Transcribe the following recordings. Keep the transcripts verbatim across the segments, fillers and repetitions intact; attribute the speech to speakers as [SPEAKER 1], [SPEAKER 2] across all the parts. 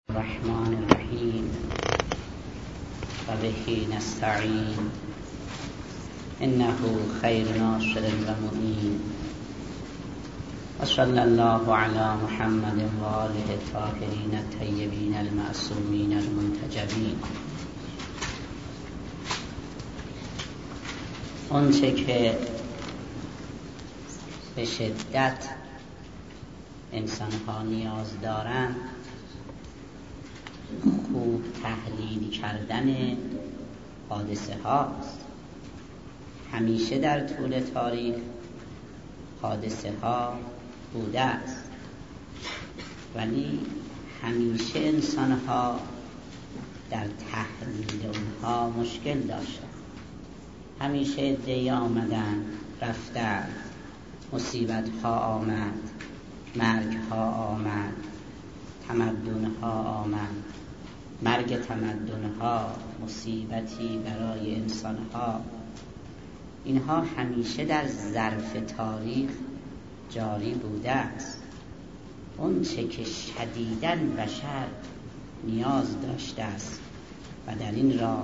[SPEAKER 1] الرحمن الرحیم و به نستعین انه خیر ناصر و معین و صلی الله علی محمد و آله الطاهرین الطیبین المعصومین المنتجبین. آنچه که به شدت انسان‌ها نیاز دارند خوب تحلیل کردن حادثه هاست. همیشه در طول تاریخ حادثه ها بوده است، ولی همیشه انسان ها در تحلیل اونها مشکل داشتن. همیشه عده‌ای آمدن رفتن، مصیبت ها آمد، مرگ ها آمد، تمدن ها آمد، مرگ تمدن ها مصیبتی برای انسان ها. اینها همیشه در ظرف تاریخ جاری بوده است. اون چه که شدیداً بشر نیاز داشته است و در این راه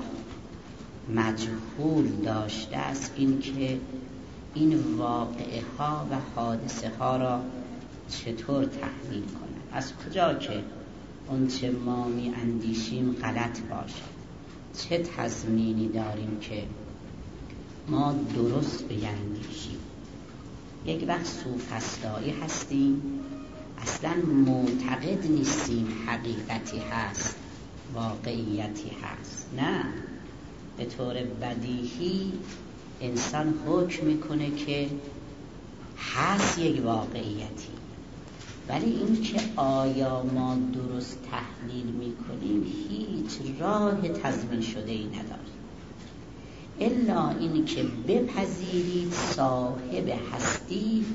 [SPEAKER 1] مجهول داشته است، این که این واقعه ها و حادثه ها را چطور تحلیل کند. از کجا که اون چه ما می اندیشیم غلط باشد. چه تضمینی داریم که ما درست بیندیشیم؟ یک وقت سوفسطایی هستیم، اصلا معتقد نیستیم حقیقتی هست، واقعیتی هست. نه، به طور بدیهی انسان حکم میکنه که هست یک واقعیتی، ولی این که آیا ما درست تحلیل میکنیم هیچ راه تضمین شده ای نداریم، الا این که بپذیرید صاحب هستی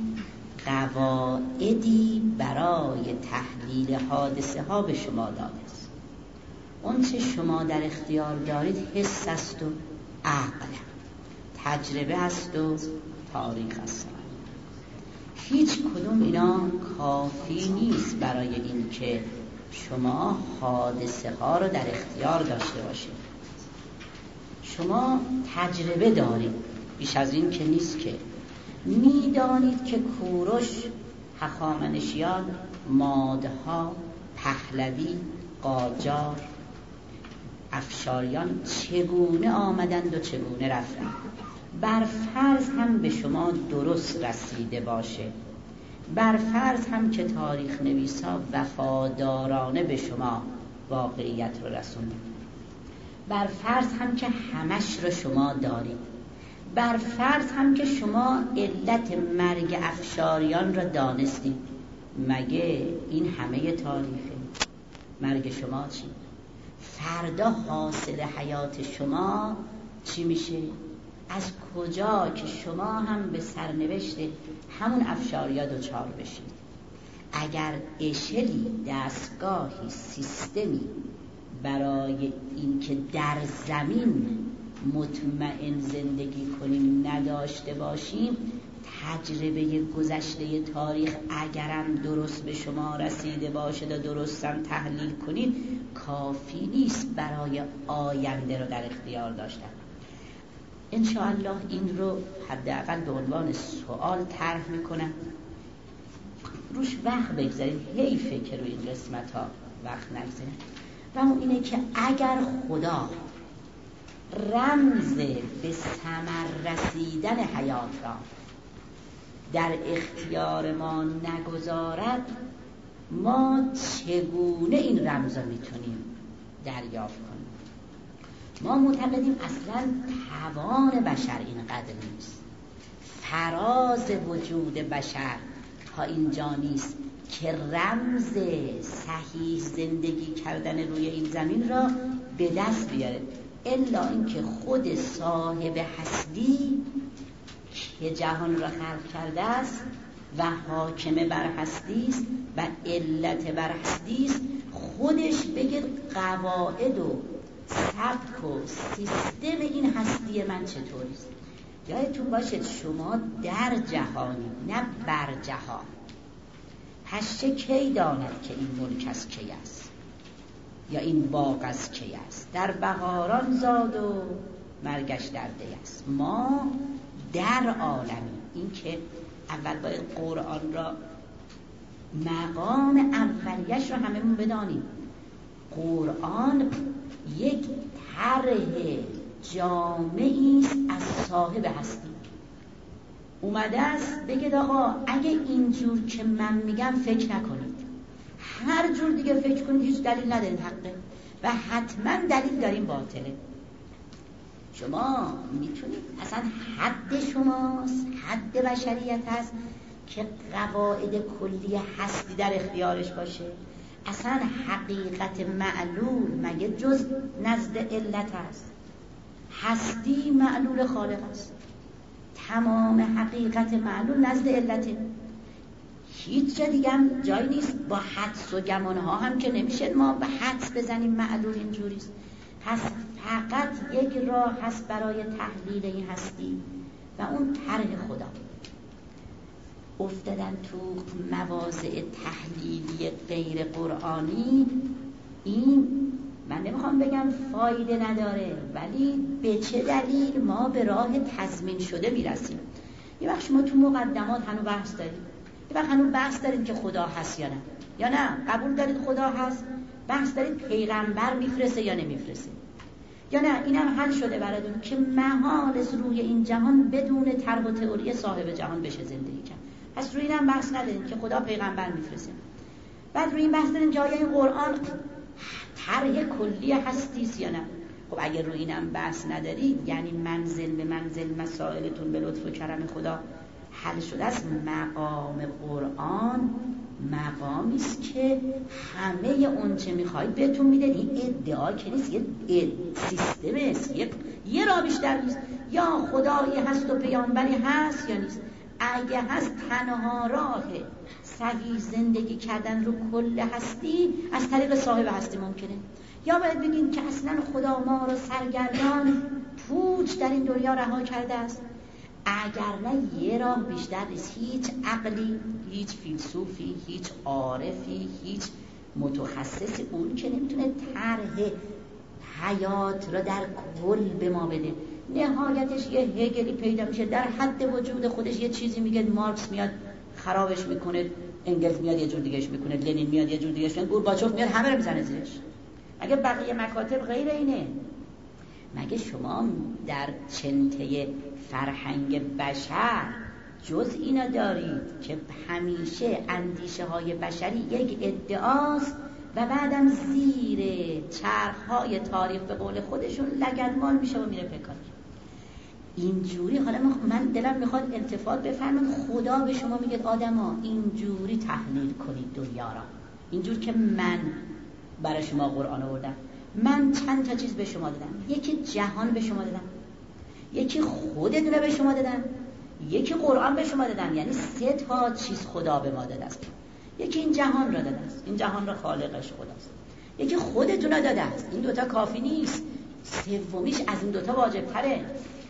[SPEAKER 1] قواعدی برای تحلیل حادثه ها به شما داده است. اون چه شما در اختیار دارید حس است و عقل، تجربه است و تاریخ است. هیچ کدوم اینا کافی نیست برای این که شما حادثه ها رو در اختیار داشته باشید. شما تجربه دارید، بیش از این که نیست که میدانید که کوروش، هخامنشیان، مادها، پهلوی، قاجار، افشاریان چگونه آمدند و چگونه رفتند. بر فرض هم به شما درست رسیده باشه، بر فرض هم که تاریخ نویسا وفادارانه به شما واقعیت رو رسوندن، بر فرض هم که همش رو شما دارید، بر فرض هم که شما علت مرگ افشاریان را دانستید، مگه این همه تاریخه؟ مرگ شما چی؟ فردا حاصل حیات شما چی میشه؟ از کجا که شما هم به سرنوشت همون افشاریا دوچار بشید؟ اگر اشلی، دستگاهی، سیستمی برای این که در زمین مطمئن زندگی کنیم نداشته باشیم، تجربه گذشته تاریخ اگرم درست به شما رسیده باشد و درستم تحلیل کنید، کافی نیست برای آینده رو در اختیار داشتن. انشاءالله این رو حداقل به عنوان سوال طرح میکنم، روش وقت بگذارید. حیفه که روی این قسمت ها وقت نگذارید. و اون اینه که اگر خدا رمز به ثمر رسیدن حیات را در اختیار ما نگذارد، ما چگونه این رمز را میتونیم دریافت کنیم؟ ما معتقدیم اصلا توان بشر اینقدر نیست، فراز وجود بشر تا اینجا نیست که رمز صحیح زندگی کردن روی این زمین را به دست بیاره، الا اینکه خود صاحب هستی که جهان را خلق کرده است و حاکم بر هستی است و علت بر هستی است، خودش بگه قواعد و سبک و سیستم این هستی من چطوریست. یادتون باشد شما در جهانی، نه بر جهان. پس چه کی داند که این ملک از کی است؟ یا این باغ از کی است؟ در بهاران زاد و مرگش در دی است. ما در عالمی، این که اول باید قرآن را مقام اولیش رو هممون بدانیم. قرآن یک طرح جامعی است از صاحب هستی. اومده است بگید آقا اگه اینجور که من میگم فکر نکنید، هر جور دیگه فکر کنید هیچ دلیل ندارید حقه و حتما دلیل داریم باطله. شما میتونید، اصلا حد شماست، حد بشریت هست که قواعد کلی هستی در اختیارش باشه. اصلا حقیقت معلول مگه جز نزد علت هست؟ هستی معلول خالق است. تمام حقیقت معلول نزد علته. هیچ جا دیگه هم جایی نیست. با حدس و گمانها هم که نمیشه ما به حدس بزنیم معلول اینجوریست. پس فقط یک راه هست برای تحلیل این هستی و اون طرح خدا. افتادن تو مواضع تحلیلی غیر قرآنی، این من نمیخوام بگم فایده نداره، ولی به چه دلیل ما به راه تضمین شده میرسیم. یه وقت ما تو مقدمات هنو بحث داریم، یه وقت هنو بحث داریم که خدا هست یا نه، یا نه قبول دارید خدا هست، بحث دارید پیغمبر میفرسته یا نمیفرسته، یا نه اینم حل شده براتون که محال از روی این جهان بدون طرح و تئوری صاحب جهان بشه زندگی کرد. پس روی اینم بحث نداریم که خدا پیغمبر میفرسته. بعد روی این بحث داریم که آیا این قرآن طرح کلی هستیست یا نه. خب اگر روی اینم بحث ندارید، یعنی منزل به منزل مسائلتون به لطف و کرم خدا حل شده است. مقام قرآن مقامی است که همه اون چه میخواید بهتون میده. این ادعا که نیست، یه سیستم است، یه یه راه بیشتر نیست. یا خدایی هست و پیامبری هست یا نیست. اگه هست تنها راه صحیح زندگی کردن رو کل هستی از طریق صاحب هستی ممکنه. یا باید بگیم که اصلا خدا ما رو سرگردان پوچ در این دنیا رها کرده است. اگر نه یه راه بیشتر نیست. هیچ عقلی، هیچ فیلسوفی، هیچ عارفی، هیچ متخصصی اون که نمیتونه طرح حیات را در کل به ما بده. نهایتش یه هگلی پیدا میشه در حد وجود خودش، یه چیزی میگه، مارکس میاد خرابش میکنه، انگلز میاد یه جور دیگهش میکنه، لنین میاد یه جور دیگهش میکنه، گورباچوف میاد همه رو میزنه زیرش. اگه بقیه مکاتب غیر اینه، مگه شما در چنته فرهنگ بشر جز اینا دارید که همیشه اندیشه های بشری یک ادعاست و بعدم زیر چرخهای تاریخ به قول خودشون لگدمال میشه و میره پکار. اینجوری حالا من دلم میخواد التفات بفرمایید، خدا به شما میگه آدما اینجوری تحلیل کنید دنیا را، اینجور که من برای شما قرآن آوردم. من چند تا چیز به شما دادم. یکی جهان به شما دادم، یکی خودتون به شما دادم، یکی قرآن به شما دادم. یعنی سه تا چیز خدا به ما داده است. یکی این جهان را داده است، این جهان را خالقش خداست. یکی خودتون را داده است، این دوتا کافی نیست، سومیش از این دوتا واجب تره.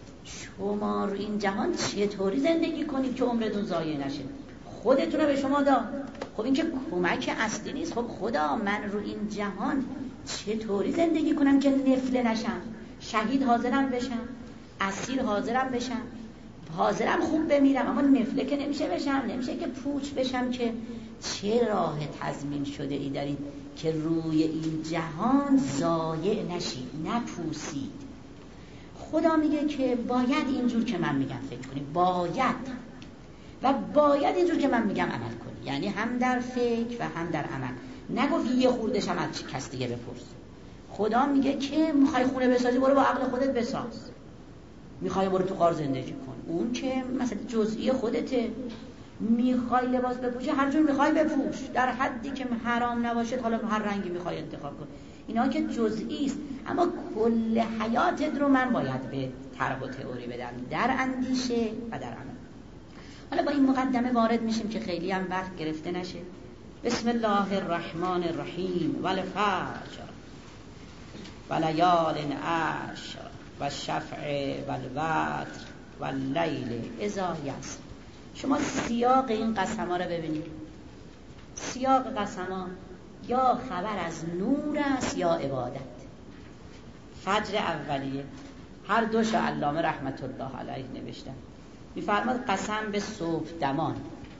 [SPEAKER 1] شما رو این جهان چطوری زندگی کنید که عمرتون ضایع نشه؟ خودتون رو به شما داد. خب این که کمک اصلی نیست. خب خدا من رو این جهان چطوری زندگی کنم که نفله نشم، شهید حاضرم بشم، اسیر حاضرم بشم، حاضرم خوب بمیرم، اما نفله که نمیشه بشم، نمیشه که پوچ بشم. که چه راه تضمین شده ای دارید که روی این جهان ضایع نشید، نپوسید؟ خدا میگه که باید اینجور که من میگم فکر کنی، باید و باید اینجور که من میگم عمل کنی. یعنی هم در فکر و هم در عمل. نگفت یه خوردش هم از کس دیگه بپرس. خدا میگه که میخوای خونه بسازی برو با عقل خودت بساز، میخوای برو تو غار زندگی کن، اون که مثلا جزئی خودته. میخوای لباس بپوشی هر جور میخوای بپوش، در حدی که حرام نباشه، حالا هر رنگی میخوای انتخاب کن. اینا که جزئی است، اما کل حیاتت رو من باید به طرح و تئوری بدم در اندیشه و در عمل. حالا با این مقدمه وارد میشیم که خیلی هم وقت گرفته نشه. بسم الله الرحمن الرحیم والفجر ولیال عشر والشفع والوتر واللیل اذا یسر. شما سیاق این قسم‌ها رو ببینید. سیاق قسم‌ها یا خبر از نور است یا عبادت. فجر اولیه هر دوش علامه رحمت الله علیه نوشتن، میفرماد قسم به صبح دمان.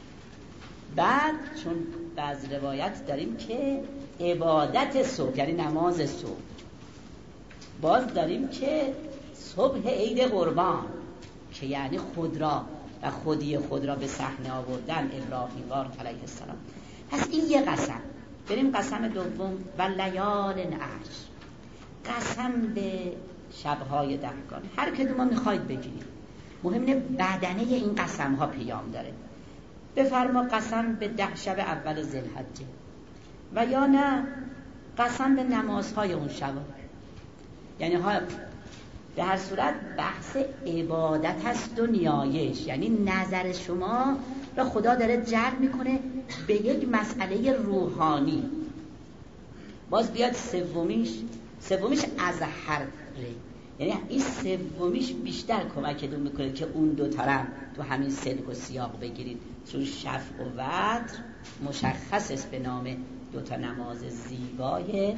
[SPEAKER 1] بعد چون بعض روایت داریم که عبادت صبح یعنی نماز صبح، باز داریم که صبح عید قربان که یعنی خود را و خودی خود را به صحنه آوردن ابراهیم علیه السلام. پس این یه قسم. بریم قسم دوم، و لیال عشر، قسم به شبهای دهگان. هر کدوم میخواید بگیرید، مهم اینه بدنه این قسم ها پیام داره. بفرما قسم به ده شب اول ذوالحجه، و یا نه قسم به نمازهای اون شب. یعنی ها به هر صورت بحث عبادت هست و نیایش، یعنی نظر شما را خدا داره جلب میکنه به یک مسئله روحانی. باز بیاد سومیش، سومیش از هر ره، یعنی این سومیش بیشتر کمکتون میکنه که اون دو طرف تو همین سلک و سیاق بگیرید، چون شفع و وتر مشخص است به نام دو تا نماز زیبای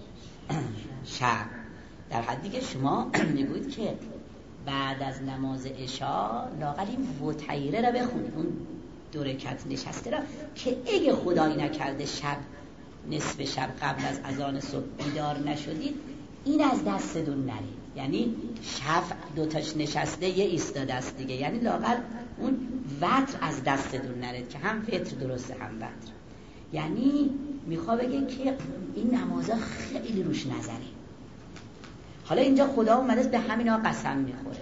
[SPEAKER 1] شب. در حدی که شما میگوید که بعد از نماز عشا لااقل این وتیره را بخونید، اون دو رکعت نشسته را، که اگه خدایی نکرده شب نصف شب قبل از اذان صبح بیدار نشدید، این از دستتون نرید. یعنی شفع دوتاش نشسته یه ایستاده است دیگه، یعنی لااقل اون وتر از دستتون نرید که هم وتر درسته هم وتر. یعنی میخوا بگه که این نمازها خیلی روش نظره. حالا اینجا خدا اومده به همینا قسم میخوره.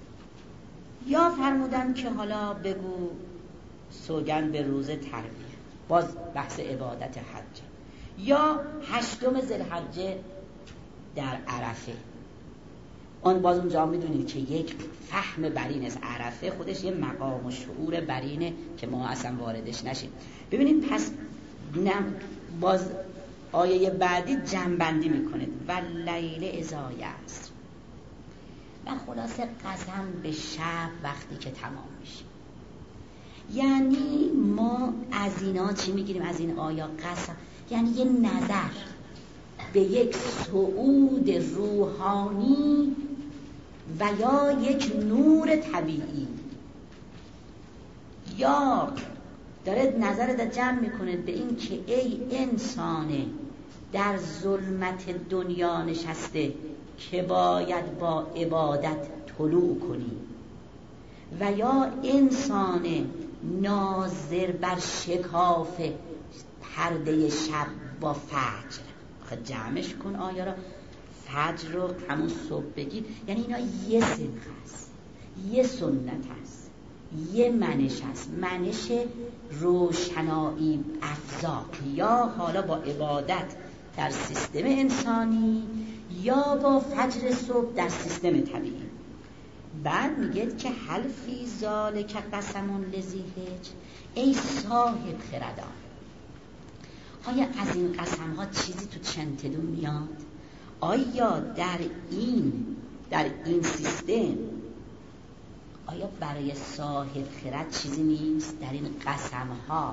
[SPEAKER 1] یا فرمودن که حالا بگو سوگن به روز ترویه، باز بحث عبادت حج، یا هشتم ذوالحجه در عرفه. اون باز اونجا میدونید که یک فهم برین از عرفه خودش یه مقام و شعور برینه که ما اصلا واردش نشیم. ببینید پس نم باز آیه بعدی جنبندی میکنه و لیل اذا یسر، و خلاصه قسم به شب وقتی که تمام میشه. یعنی ما از اینا چی میگیریم از این آیه قسم؟ یعنی یه نظر به یک صعود روحانی و یا یک نور طبیعی، یا داره نظرت جمع میکنه به این که ای انسانه در ظلمت دنیا نشسته که باید با عبادت طلوع کنی، و یا انسان ناظر بر شکاف پرده شب با فجر. خب جمعش کن آیا را، فجر رو همون صبح بگید. یعنی اینا یه سنخ هست، یه سنت هست، یه منش هست، منش روشنایی افزا، یا حالا با عبادت در سیستم انسانی یا با فجر صبح در سیستم طبیعی. بعد میگه که هل فی ذالک قسم لذی حجر، ای صاحب خردان، آیا از این قسم ها چیزی تو چنتدون میاد؟ آیا در این در این سیستم آیا برای صاحب خرد چیزی نیست در این قسم ها؟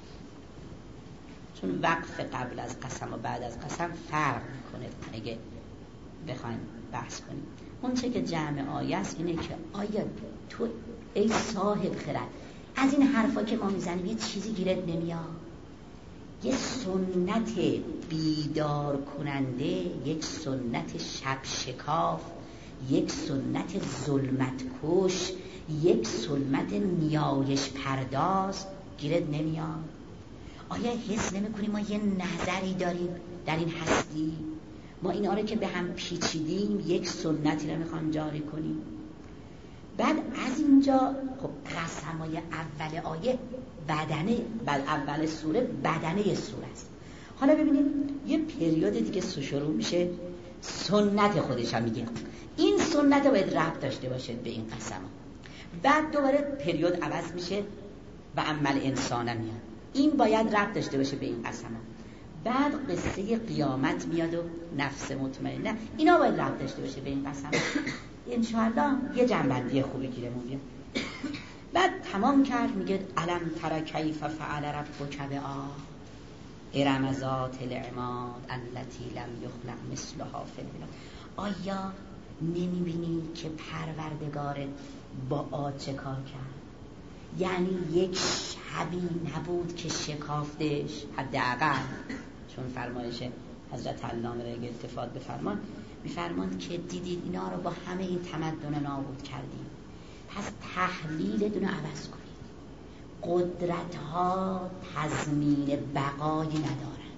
[SPEAKER 1] چون وقف قبل از قسم و بعد از قسم فرق میکنه. اگه بخوایم بحث کنیم اون چه که جمع آیه است اینه که آیا تو ای صاحب خرد از این حرفا که ما میزنیم یه چیزی گیرت نمیاد؟ یک سنت بیدار کننده، یک سنت شب شکاف، یک سنت ظلمت کش، یک سنت نیایش پرداز گیرت نمیاد؟ آیا حس نمی کنی ما یه نظری داریم در این هستی؟ ما اینا رو که به هم پیچیدیم یک سنتی رو میخوام جاری کنیم. بعد از اینجا خب قسمای اول آیه بدنه، بعد اول سوره بدنه سوره است. حالا ببینید یه پریود دیگه شروع میشه، سنت خودش هم میگه این سنت باید ربط داشته باشه به این قسم. بعد دوباره پریود عوض میشه و عمل انسانه میاد، این باید ربط داشته باشه به این قسم. بعد قصه قیامت میاد و نفس مطمئنه، اینا باید ربط داشته باشه به این قسم. انشاءالله یه جنبندی خوبی گیرمون بیاد. بعد تمام کرد میگه الم تر کیف فعل ربک بعاد، ارم ذات العماد التي لم یخلق مثلها فی البلاد. آیا نمیبینی که پروردگارت با عاد چه کار کرد؟ یعنی یک شبی نبود که شکافتش، حداقل چون فرمایش حضرت علامه را التفات بفرمان، میفرماند که دیدید اینا رو با همه این تمدن نابود کردیم، پس تحلیلتون رو عوض کنید. قدرت ها تضمین بقایی ندارند.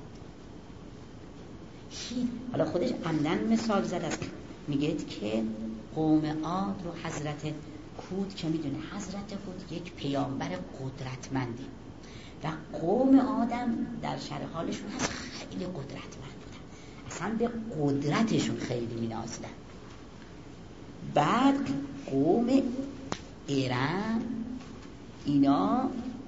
[SPEAKER 1] حالا خودش عمدن مثال زد است، میگه که قوم عاد رو حضرت هود که میدونه حضرت هود یک پیامبر قدرتمندی و قوم آدم در شرح حالشون هست خیلی قدرتمند بودن، اصلا به قدرتشون خیلی مینازیدن. بعد قوم ارم اینا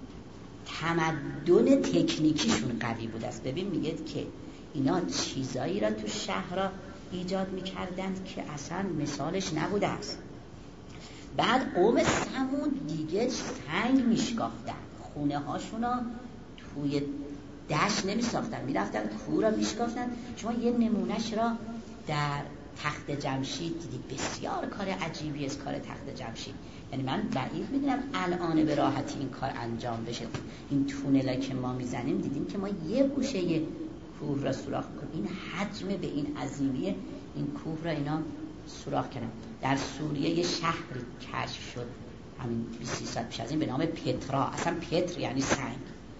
[SPEAKER 1] تمدن تکنیکیشون قوی بود است. ببین میگه که اینا چیزایی را تو شهر ایجاد میکردند که اصلا مثالش نبوده است. بعد قوم ثمود دیگه سنگ میشکافتن، خونه هاشونا توی دشت نمیساختن، میرفتن کوه را میشکافتن. شما یه نمونهش را در تخت جمشید دیدید، بسیار کار عجیبی است کار تخت جمشید. یعنی من بعید میدونم الان به راحتی این کار انجام بشه. این تونلا که ما میزنیم دیدیم که ما یه گوشه یه کوه را سوراخ کنیم، این حجم به این عظیمیه این کوه را اینا سوراخ کردن. در سوریه یه شهری کشف شد همین بیست سال پیش از این به نام پترا. اصلا پتر یعنی سنگ،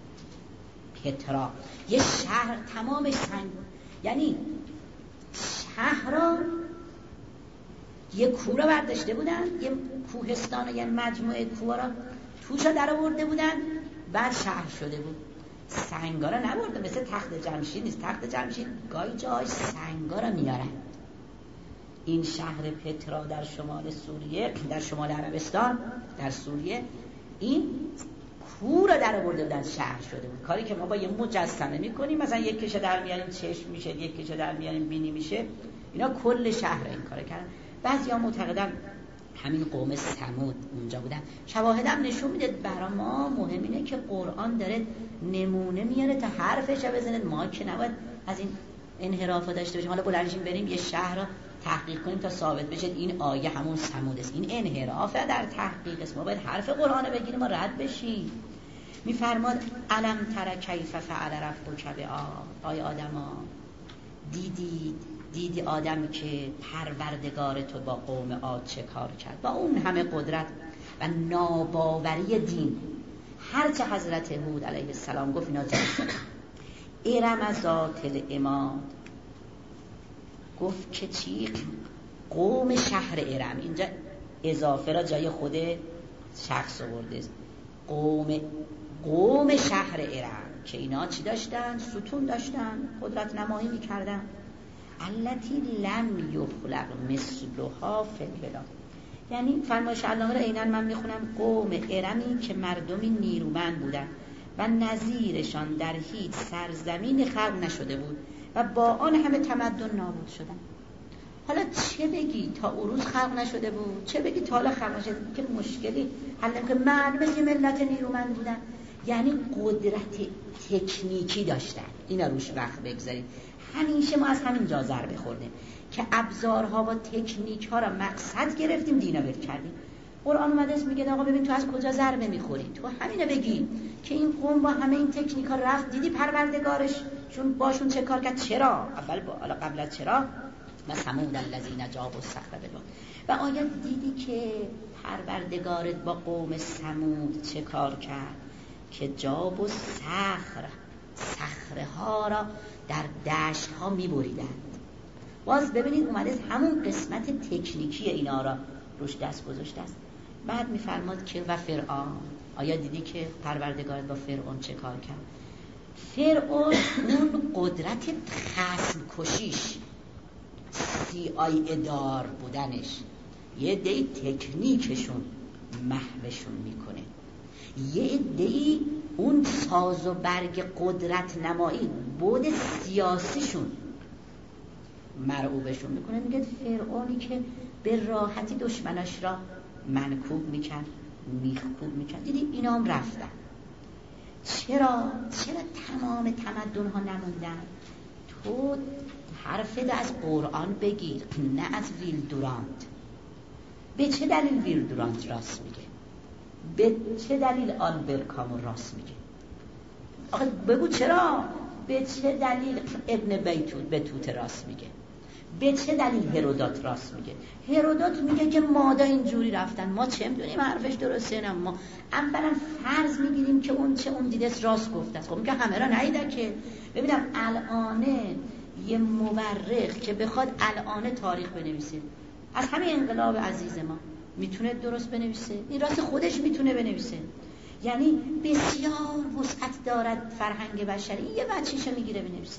[SPEAKER 1] پترا یه شهر تمام سنگ، یعنی شهر را یه کوه را برداشته بودن، یه کوهستان، یه مجموعه کوه را توش را در آورده بودن، بعد شهر شده بود. سنگا را نبرده، مثل تخت جمشید نیست. تخت جمشید گاهی جاهای سنگا را میارن. این شهر پترا در شمال سوریه، در شمال عربستان، در سوریه، این کوه را در آورده بودن، شهر شده بود. کاری که ما با یه مجسمه میکنیم، مثلا یک کشه در میاریم چشم میشه، یک کشه در میاریم بینی میشه، اینا کل شهر این کار کردن. بعضیا معتقدن همین قوم ثمود اونجا بودن. شواهدم نشون میده. برای ما مهم اینه که قرآن داره نمونه میاره تا حرفش رو بزنه، ما که نباید از این انحرافا داشته باشیم. حالا بلندشیم بریم یه شهر رو تحقیق کنیم تا ثابت بشه این آیه همون ثمود است. این انحرافه در تحقیق است. ما باید حرف قرآن رو بگیریم و رد بشیم. میفرماد الم تر کیف فعل ربک بعاد. آی آدما دیدید دیدی آدم که پروردگار تو با قوم عاد چه کار کرد، با اون همه قدرت و ناباوری دین. هرچه حضرت هود علیه السلام گفت اینا جنگ. ارم ذات العماد گفت که چی؟ قوم شهر ارم. اینجا اضافه را جای خود شخص آورده. قوم قوم شهر ارم که اینا چی داشتن؟ ستون داشتن، قدرت نمایی میکردن. التی لم یخلق مثلها فی البلاد. یعنی فرمایش علامه را عیناً من میخونم، قوم ارمی که مردمی نیرومند بودن و نظیرشان در هیچ سرزمین خلق نشده بود و با آن همه تمدن نابود شدن. حالا چه بگی تا اروز خلق نشده بود، چه بگی تا حالا خلق نشده بود، که مشکلی حل نمیشه. معلومه که ملت نیرومند بودن، یعنی قدرت تکنیکی داشتن. اینا روش وقت بگذارید. همیشه ما از همین جا ضربه خوردیم که ابزارها و تکنیک ها را مقصد گرفتیم، دینا ول کردیم. قرآن اومده است میگه آقا ببین تو از کجا ضربه میخوری، تو همینو بگی که این قوم با همه این تکنیک ها رفت، دیدی پروردگارش چون باشون چه کار کرد. چرا اول با... قبل از چرا و ثمود الذین جابوا الصخر بالواد. و آیا دیدی که پروردگارت با قوم ثمود چه کار کرد که جاب و صخر صخره ها را در دشت ها می بریدند. باز ببینید اومده همون قسمت تکنیکی اینا را روش دست گذاشته است. بعد می فرماد که و فرعون، آیا دیدی که پروردگارت با فرعون چه کار کرد؟ فرعون اون قدرت خصم کشیش، سی آی ادار بودنش، یه دی تکنیکشون محوشون میکنه، یه دی اون ساز و برگ قدرت نمایی بود سیاسیشون مرعوبشون میکنه. میگه فرعونی که به راحتی دشمناش را منکوب میکرد، میخکوب میکرد، دیدی اینا هم رفتن. چرا چرا تمام تمدن ها نموندن؟ تو حرفت از قرآن بگیر نه از ویل دورانت. به چه دلیل ویل دورانت راست میگه؟ به چه دلیل آلبر کامو راست میگه؟ آخه بگو چرا؟ به چه دلیل ابن بیتوت به توت راست میگه؟ به چه دلیل هرودات راست میگه؟ هرودات میگه که مادا اینجوری رفتن، ما چه میدونیم حرفش درسته نه. ما اولا فرض میگیریم که اون چه اون دیده راست گفته است. خب میگه همه را ندیدن که. ببینم الانه یه مورخ که بخواد الانه تاریخ بنویسه از همه انقلاب عزیز ما میتونه درست بنویسه؟ این راست خودش میتونه بنویسه؟ یعنی بسیار وسعت دارد فرهنگ بشری، یه بچیشو میگیره بنویسه.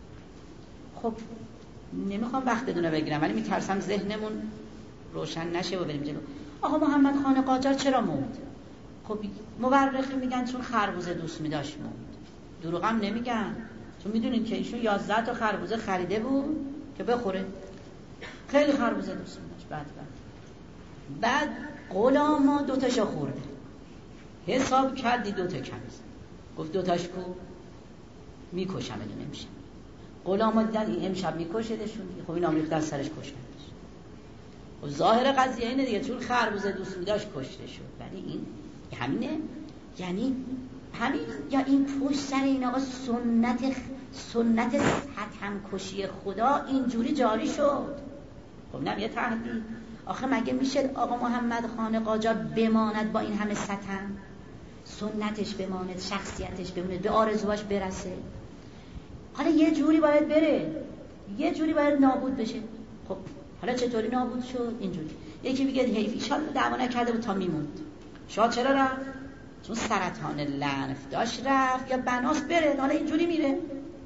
[SPEAKER 1] خب نمیخوام وقت بدونه بگیرم ولی میترسم ذهنمون روشن نشه و بریم جلو. آقا محمد خان قاجار چرا موند؟ خب مورخی میگن چون خربوزه دوست میداشت موند. دروغم نمیگن، چون میدونین که ایشون یازده تا خربوزه خریده بود که بخوره. خیلی خربوزه دوست میداشت. بعد بعد بعد غلاما دوتاشو خورده، حساب کردی دوتا کم است، گفت دوتاش کو میکشم بدون نمیشه. غلاما دیدن این امشب میکشدشون، خب این آمریختن سرش کشتنش. و ظاهر قضیه اینه دیگه، چون خربوزه دوست میداشت کشته شد. ولی این همینه، یعنی همین، یا این پشت سر این آقا سنت سنت ستم کشی خدا اینجوری جاری شد. خب نه یه تهدید. آخه مگه میشه آقا محمد خان قاجار بماند با این همه ستم؟ سنتش بماند، شخصیتش بماند، به آرزوهاش برسه. حالا یه جوری باید بره، یه جوری باید نابود بشه. خب حالا چطوری نابود شد؟ اینجوری. یکی میگه حیف ایشالله دعوا نکرده بود تا میموند. شاید چرا رفت؟ چون سرطان لنف داشت رفت، یا بناس بره. حالا اینجوری میره،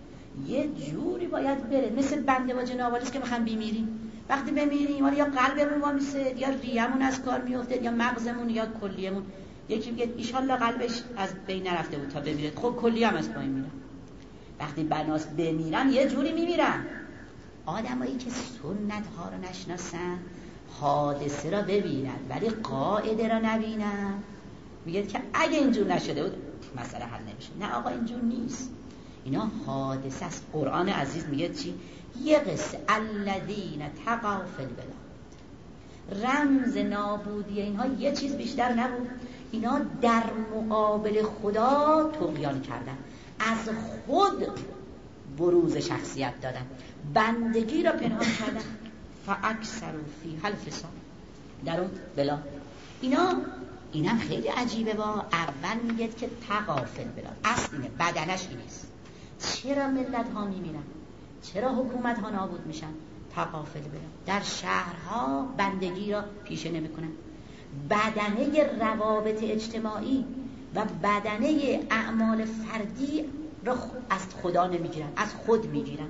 [SPEAKER 1] یه جوری باید بره. مثل بنده با جنابالیست که میخوام بیمیریم، وقتی بمیریم حالا یا قلبمون وامیسه، یا ریمون از کار میفته، یا مغزمون، یا کلیه‌مون. یکی میگه ایشالله قلبش از بین نرفته بود تا بمیره. خب کلیه هم از پایین میره. وقتی بناس بمیرن یه جوری میمیرن. آدمایی که سنت ها رو نشناسن حادثه را ببینن ولی قاعده را نبینن، میگه که اگه اینجور نشده بود مسئله حل نمیشه. نه آقا اینجور نیست، اینا حادثه است. قرآن عزیز میگه چی؟ یه قصه الذین تقوا فی البلاد، رمز نابودی اینها یه چیز بیشتر نبود. اینا در مقابل خدا طغیان کردن، از خود بروز شخصیت دادن، بندگی را پنهان کردن. فاکثروا فیها الفساد، در اون بلا. اینا اینم خیلی عجیبه. با اول میگه که تقافل بلا، اصل اینه، بدنش اینست. چرا ملت ها میمیرن؟ چرا حکومت ها نابود میشن؟ تقافل بلا. در شهرها بندگی را پیشه نمیکنن. بدنه روابط اجتماعی و بدنه اعمال فردی را از خدا نمیگیرن، از خود میگیرن.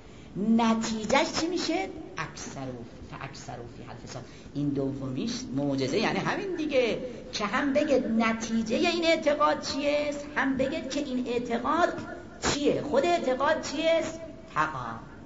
[SPEAKER 1] نتیجهش چی میشه؟ اکثرو فاکثروا فیها الفساد. این دومیش معجزه، یعنی همین دیگه، که هم بگید نتیجه این اعتقاد چیه، هم بگید که این اعتقاد چیه، خود اعتقاد چیه؟ تقا.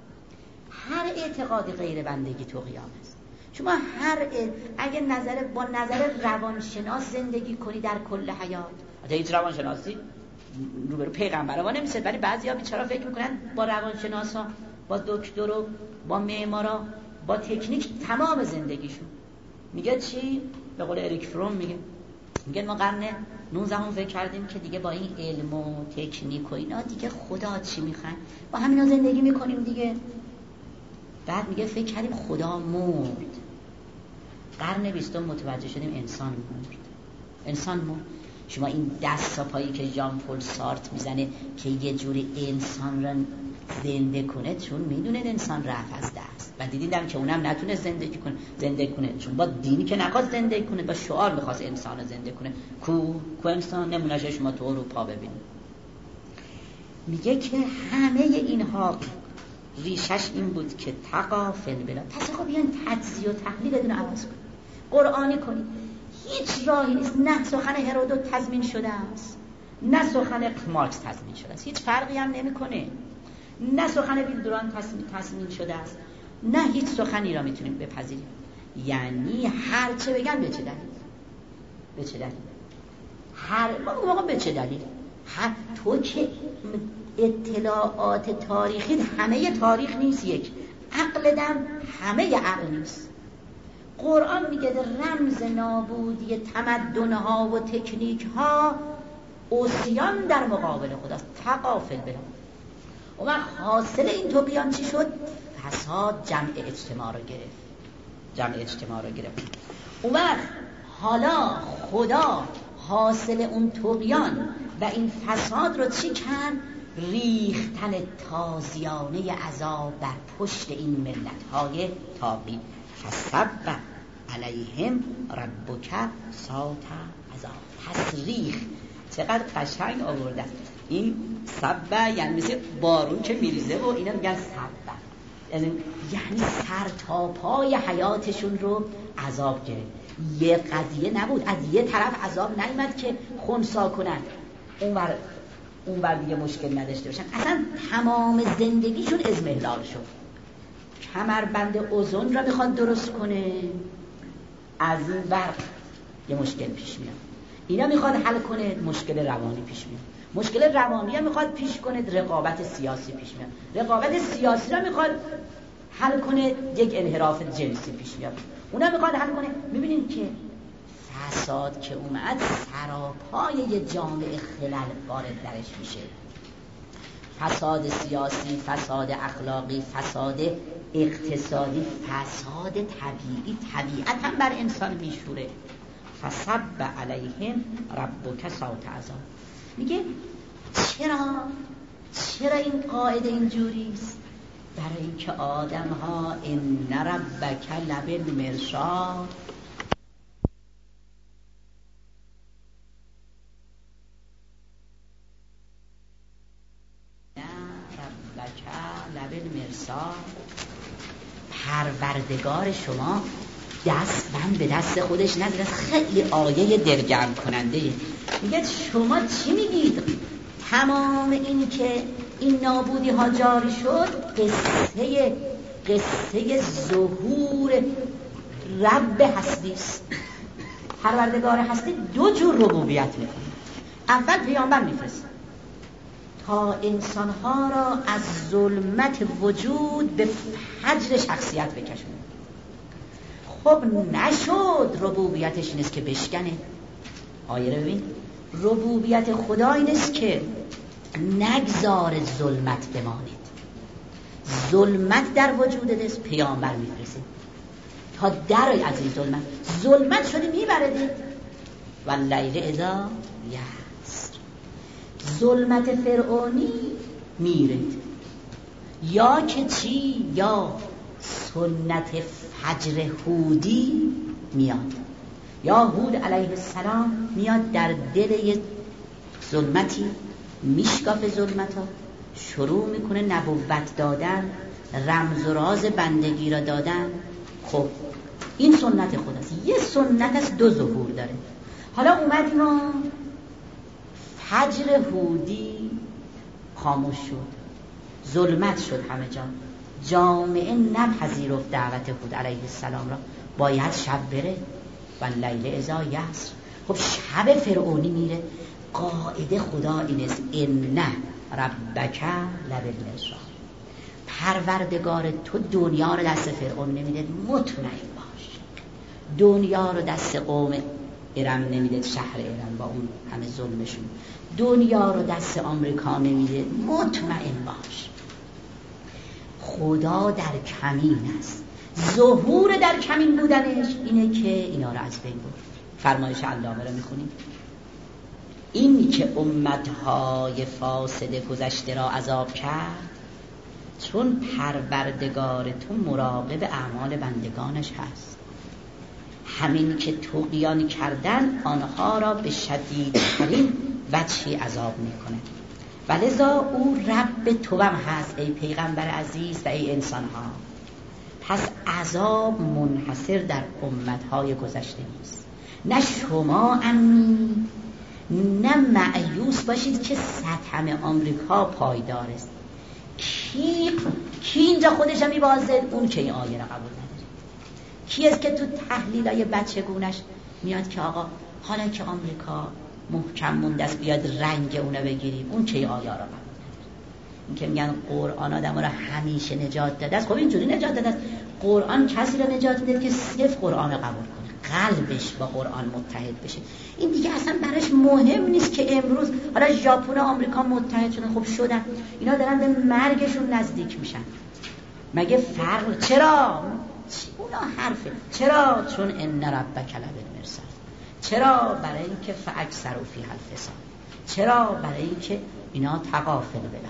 [SPEAKER 1] هر اعتقادی غیر بندگی طغیان است. شما هر ا... اگه نظر با نظر روانشناس زندگی کنی در کل حیات، حتی هیچ روانشناسی روبرو پیغمبر ما نمیشه، ولی بعضیا بیچارا فکر میکنن با روانشناسا، با دکتر و با معمارا، با تکنیک تمام زندگیشون. میگه چی؟ به قول اریک فروم میگه میگه ما قرن نوزدهم فکر کردیم که دیگه با این علم و تکنیک و اینا دیگه خدا چی میخوان، با همینا زندگی میکنیم دیگه. بعد میگه فکر کردیم خدا مرد. قرن بیستم متوجه شدیم انسان مرد. انسان مرد. شما این دست پایی که ژان پل سارت میزنه که یه جوری انسان را زنده کنه، چون میدونه انسان رفت از دست و دیدیدم که اونم نتونه زندگی کنه زنده کنه چون با دینی که نخواست زنده کنه، با شعار میخواست انسان رو زنده کنه. کو کو انسان نمونهش شما تو اروپا ببینید. میگه که همه اینها ریشش این بود که تقافل بلا. پس خب بیان تجزیه و تحلیل بدون عوض کنید، قرآنی کنید. هیچ راهی نیست. نه سخن هرودوت تضمین شده است، نه سخن مارکس تضمین شده است، هیچ فرقی هم نمیکنه. نه سخن ویل دورانت تضمین شده است، نه هیچ سخنی را میتونیم بپذیریم. یعنی هر چه بگن به چه دلیل؟ به چه دلیل؟ هر ما به چه دلیل؟ تو که اطلاعات تاریخی همه تاریخ نیست، یک عقل دم همه عقل نیست. قرآن میگه رمز نابودی تمدن‌ها و تکنیک‌ها عصیان در مقابل خداست، تغافل بلا. و وقت حاصل این طغیان چی شد؟ فساد جمع اجتماع رو گرفت، جمع اجتماع رو گرفت. اون وقت حالا خدا حاصل اون طغیان و این فساد رو چی کرد؟ ریختن تازیانه عذاب بر پشت این ملت‌های تاغی. فصب علیهم ربک سوط عذاب. پس ریخت. چقدر قشنگ آورده این صب، یعنی مثل بارون که میریزه و اینا میگن صب، یعنی یعنی سر تا پای حیاتشون رو عذاب گرفت. یه قضیه نبود، از یه طرف عذاب نیامد که خنثی کنن اونور اونور دیگه مشکل نداشته باشن، اصلا تمام زندگیشون اضمحلال شد. کمربند اوزون را میخواد درست کنه، از این ور یه مشکل پیش میاد. اینا میخواد حل کنه، مشکل روانی پیش میاد. مشکل روانی هم میخواد پیش کنه، رقابت سیاسی پیش میاد. رقابت سیاسی را میخواد حل کنه، یک انحراف جنسی پیش میاد. اونا میخواد حل کنه. میبینیم که فساد که اومد سراپای یه جامعه خلل وارد درش میشه. فساد سیاسی، فساد اخلاقی، فساد اقتصادی، فساد طبیعی، طبیعت هم بر انسان میشوره. فصب علیهم ربک سوط عذاب. میگه چرا چرا این قاعده اینجوریست؟ برای اینکه آدم ها ان ربک لبالمرصاد، ربک لبالمرصاد، پروردگار شما دست بند به دست خودش نداره. خیلی آیه دلگرم کننده. میگه شما چی میگید؟ تمام این که این نابودی ها جاری شد قصه قصه ظهور رب هستی است. پروردگار هستی دو جور ربوبیت میکنه. اول پیامبر میفرسته تا انسانها را از ظلمت وجود به فجر شخصیت بکشونه. خب نشد، ربوبیتش نیست که بشکنه. آیه رو ببین، ربوبیت خدا این است که نگذار ظلمت بمانید. ظلمت در وجود است، پیامبر میفرسته تا درای از این ظلمت. ظلمت شده میبرده و لیل اذا یسر. ظلمت فرعونی میرد، یا که چی؟ یا سنت فجر هودی میاد، یا هود علیه السلام میاد در دل یک ظلمتی، میشکاف ظلمت ها، شروع میکنه نبوت دادن، رمز و راز بندگی را دادن. خب این سنت خداست. یه سنت از دو ظهور داره. حالا اومدیم و فجر هودی خاموش شد، ظلمت شد همه جا، جامعه نپذیرفت دعوت هود علیه السلام را، باید شب بره و لیل اذا یسر. خب شب فرعونی میره. قاعده خدا این است ان ربک لبالمرصاد. پروردگار تو دنیا رو دست فرعون نمیده، مطمئن باش. دنیا رو دست قوم ارم نمیده، شهر ارم با اون همه ظلمشون. دنیا رو دست آمریکا نمیده، مطمئن باش. خدا در کمین است. ظهور در کمین بودنش اینه که اینا رو از بین برد. فرمایش علامه رو میخونیم، این که امتهای فاسد گذشته را عذاب کرد، چون پروردگار تو مراقب اعمال بندگانش هست. همین که طغیان کردن آنها را به شدیدترین وجهی عذاب میکنه. ولذا او رب تو هم هست ای پیغمبر عزیز و ای انسان ها. پس عذاب منحصر در امتهای گذشته نیست. نه شما امین، نه مایوس باشید که ستم آمریکا پایدار است. کی کی اینجا خودش هم میبازد؟ اون که این آیه را قبول نداره. کی است که تو تحلیلای بچگونش میاد که آقا حالا که آمریکا محکم مونده است بیاد رنگ اونو بگیریم، اون چه آیا را قبول نداره. این که میگن قرآن آدم را همیشه نجات داده است، خب اینجوری نجات داده است. قرآن کسی را نجات میده که صرف قرآن را قبول کنه، قلبش با قرآن متحد بشه. این دیگه اصلا براش مهم نیست که امروز حالا ژاپن و آمریکا متحد شدن، خب شدن، اینا دارن به مرگشون نزدیک میشن. مگه فرق چرا؟ اونا حرفه. چرا؟ چون ان ربک لبالمرصاد. چرا؟ برای اینکه فاکثروا فیها الفساد. چرا؟ برای اینکه اینا تغافل بلا.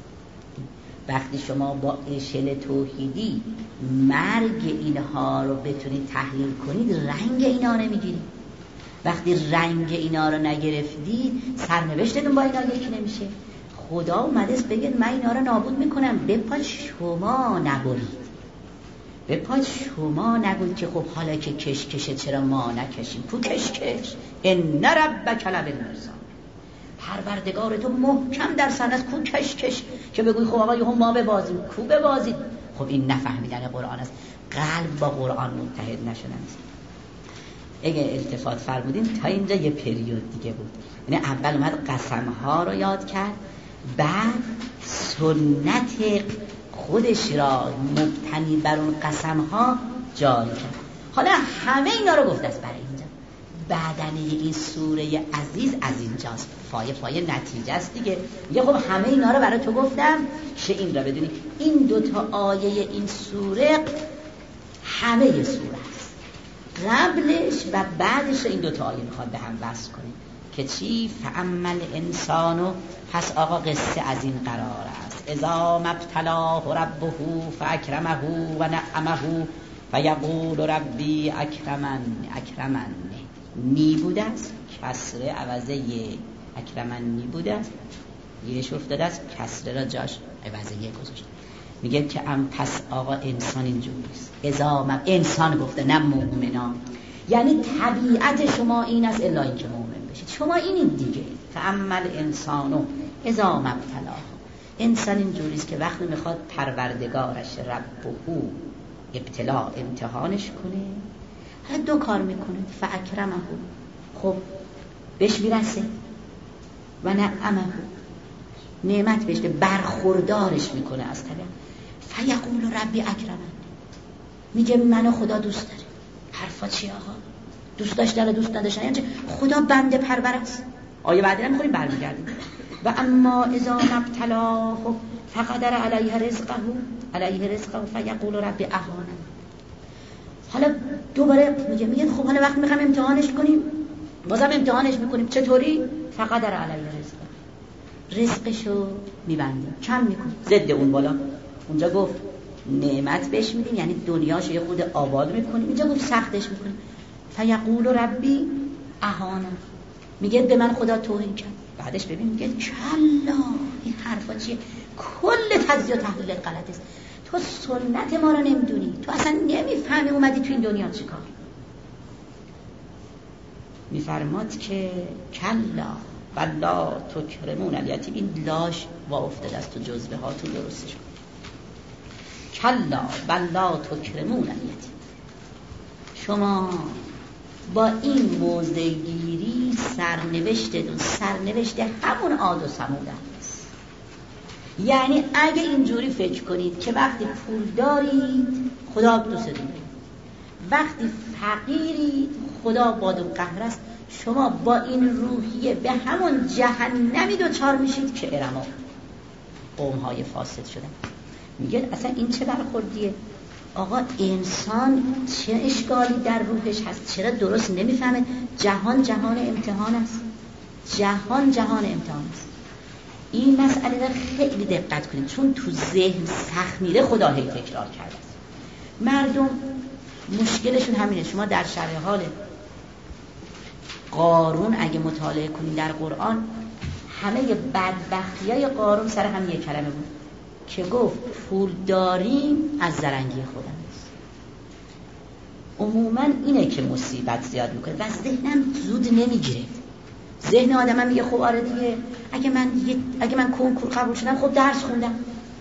[SPEAKER 1] وقتی شما با اشل توحیدی مرگ اینها رو بتونید تحلیل کنید، رنگ اینا نمیگیرید. وقتی رنگ اینا رو نگرفتید، سرنوشتتون با اینا یکی نمیشه. خدا اومده است بگید من اینا رو نابود میکنم، بپا شما نبرید، بپا شما نگوید که خب حالا که کش کشه چرا ما نکشیم. کو کش کش ان ربک لبالمرصاد. پروردگار تو محکم در سن است، کو کش کش که بگوی خب آقا یهو ما ببازیم. کو ببازید؟ خب این نفهمیدن قرآن است، قلب با قرآن متحد نشدن است. اگه التفات فرمودین تا اینجا یه پریود دیگه بود، یعنی اول اومد قسمها رو یاد کرد، بعد سنت خودش را مبتنی بر اون قسمها جاری کرد. حالا همه اینا رو گفته است برای اینجا. بعدنی این سوره عزیز از اینجاست، فایه فایه نتیجه است دیگه. میگه خب همه اینا رو برای تو گفتم چه این را بدونی. این دوتا آیه این سوره همه سوره است، قبلش و بعدش این دوتا آیه میخواد به هم وصل کنیم که چی؟ فاما الانسانو، پس آقا قصه از این قرار است، اذا مبتلاه ربه فاکرمه و نعمه فیقول ربی اکرمن. اکرمن نی بوده است، کسره عوضه یه، اکرمن نی بوده است، یه افتاده است، کسره را جاش عوضه یه گذاشت. میگه که ام پس آقا انسان اینجوریست. اذا م... انسان گفته نه مؤمنان، یعنی طبیعت شما این است الا این که مؤمن بشید. شما اینید دیگه. فاما الانسانو اذا مبتلاه، انسان اینجوریست که وقتی میخواد پروردگارش ربهو ابتلا امتحانش کنه، حالا دو کار میکنه، فاکرمه، خب بهش میرسه، و نعمه، نعمت بهش برخوردارش میکنه از طبیعت. فیقول ربی اکرمن، میگه منو خدا دوست داره. حرفا چی آقا؟ دوست داشتن دوست نداشتن یعنی خدا بنده پرور است. آیه بعدی هم میخوریم برمیگردیم. و اما اذا مبتلاه فقدر علیه رزقه علیه رزقه فیقول ربی اهانن. حالا دوباره میگه میگه خب حالا وقت میخوام امتحانش کنیم، بازم امتحانش میکنیم. چطوری؟ فقدر علیه رزقه، رزقشو میبندیم، کم میکنیم، ضد اون بالا. اونجا گفت نعمت بهش میدیم یعنی دنیاشو یه خود آباد میکنیم، اینجا گفت سختش میکنیم. فیقول ربی اهانن، میگه به من خدا توهین کرد. بعدش ببین میگه کلا، این حرفا چیه؟ کل تجزیه و تحلیل غلط است. تو سنت ما رو نمیدونی، تو اصلا نمیفهمی اومدی تو این دنیا چیکار. میفرماد که کلا بلا تکرمون الیتیم، این لاش وا افتاده است تو جزوه ها، تو درستش کن. کلا بلا تکرمون الیتیم، شما با این موضع گیری سرنوشتتون سرنوشت همون عاد و ثمود است. یعنی اگه اینجوری فکر کنید که وقتی پول دارید خدا دوستتون داره، وقتی فقیرید خدا بادون قهر است، شما با این روحیه به همون جهنمی دوچار میشید که ارم قوم‌های فاسد شدن. میگه اصلا این چه برخوردیه؟ آقا انسان چه اشکالی در روحش هست؟ چرا درست نمیفهمه؟ جهان جهان امتحان است، جهان جهان امتحان است. این مسئله را خیلی دقت کنید، چون تو ذهن سخت میره خدا هی تکرار کرده است. مردم مشکلشون همینه. شما در شرح حال قارون اگه مطالعه کنید در قرآن، همه بدبختیای قارون سر هم یک کلمه بود که گفت پول داریم از زرنگی خودم است. عموما اینه که مصیبت زیاد میکنه و ذهنم زود نمیگیره. ذهن آدم هم میگه خب آره دیگه، اگه من اگه من کنکور قبول شدم خب درس خوندم.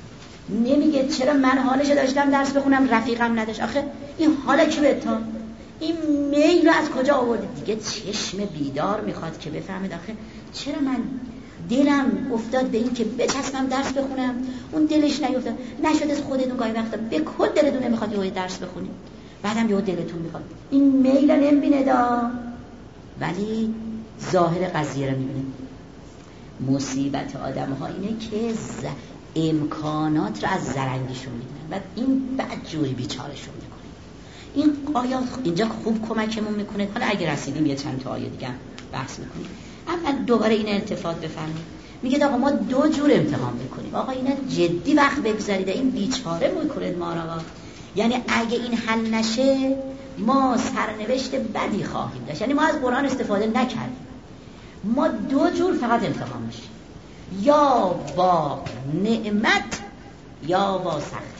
[SPEAKER 1] نمیگه چرا من حالش داشتم درس بخونم رفیقم نداشت. آخه این حالا کی بهتون؟ این میل رو از کجا آورده؟ دیگه چشم بیدار میخواد که بفهمه داخل چرا من دلم افتاد به این که بچسبم درس بخونم، اون دلش نیفتاد. نشد از خودتون گاهی وقتا به کل دلتون نمیخواد یه درس بخونید، بعدم یه دلتون میخواد. این میل رو نمیبینه دا، ولی ظاهر قضیه رو میبینه. مصیبت آدم ها اینه که ز... امکانات رو از زرنگیشون میدن و این بعد جوری بیچارشون میکنه. این آیا اینجا خوب کمکمون میکنه؟ حالا اگه رسیدیم یه چند تا آیه دیگه بحث میکنیم. اول دوباره این التفات بفرمایید، میگه آقا ما دو جور امتحان میکنیم. آقا اینا جدی وقت بگذارید، این بیچاره میکنید ما را. یعنی اگه این حل نشه ما سرنوشت بدی خواهیم داشت. یعنی ما از قرآن استفاده نکردیم. ما دو جور فقط امتحان میشیم، یا با نعمت یا با سخت.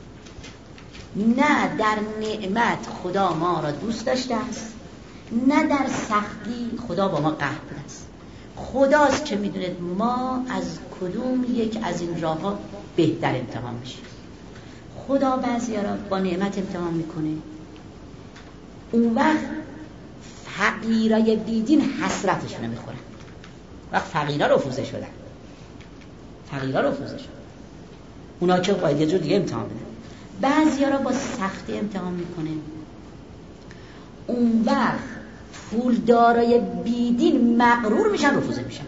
[SPEAKER 1] نه در نعمت خدا ما را دوست داشته است، نه در سختی خدا با ما قهر بوده است. خداست که میدونه ما از کدوم یک از این راه ها بهتر امتحان میشیم. خدا بعضی را با نعمت امتحان میکنه، اون وقت فقیرای بیدین حسرتشون میخورن. وقت فقیرا رفوزه شدن، فقیرا رفوزه شدن، اونا که باید یه جور دیگه امتحان بدن. بعضی را با سختی امتحان میکنه، اون وقت پولدارای بیدین مغرور میشن، رفوزه میشن.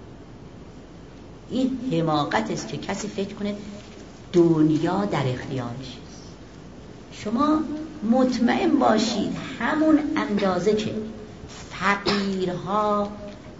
[SPEAKER 1] این حماقت است که کسی فکر کنه دنیا در اختیارش است. شما مطمئن باشید همون اندازه که فقیرها